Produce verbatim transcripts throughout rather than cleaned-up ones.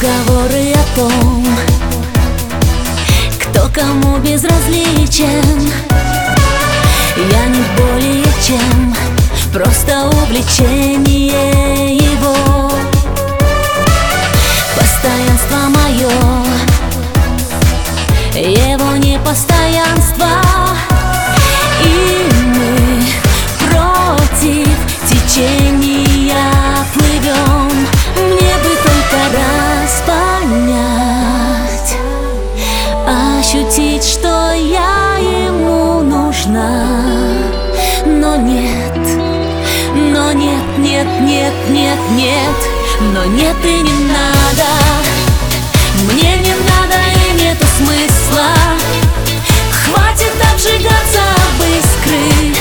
Разговоры о том, кто кому безразличен. Я не более чем просто увлечение его. Постоянство мое, его непостоянство, и мы против течения плывем. Мне бы только раз понять, ощутить, что я ему нужна. Но нет, но нет, нет, нет, нет, нет, но нет и не надо. Мне не надо и нету смысла. Хватит обжигаться об искры.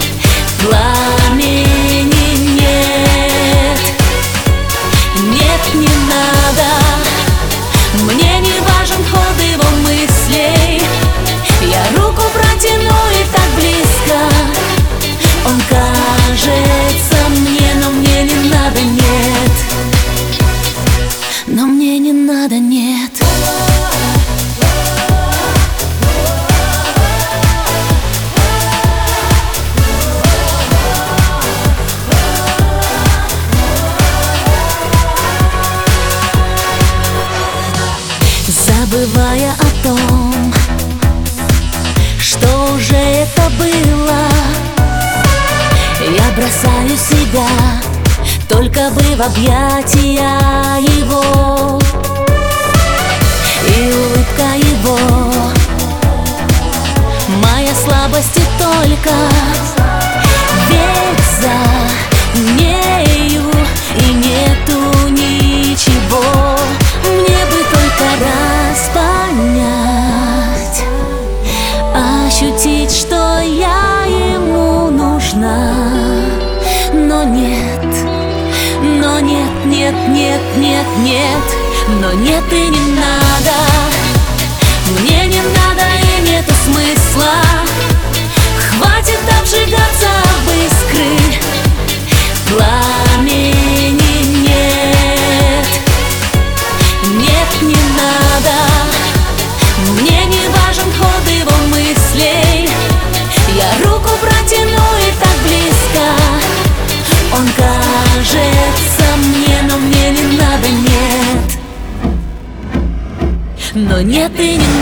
Пламени нет, нет, не надо. Мне не важен ход его мыслей. Я руку протяну и так близко. Он кажется мне, но мне не надо, нет. Но мне не надо, нет. Забывая о том, что уже это было, я бросаю себя, только бы в объятия его. И улыбка его моя слабость и только. Ведь за нею и нету ничего. Мне бы только раз понять, ощутить, что я ему нужна. Но нет, но нет, нет, нет, нет, нет, но нет и не надо. Мне не надо и нету смысла. Хватит обжигаться об искры. Пламени нет, нет, не надо. Мне не важен ход его мыслей. Я руку протяну и так близко. Он кажется мне, но мне не надо, нет. Но нет и не надо.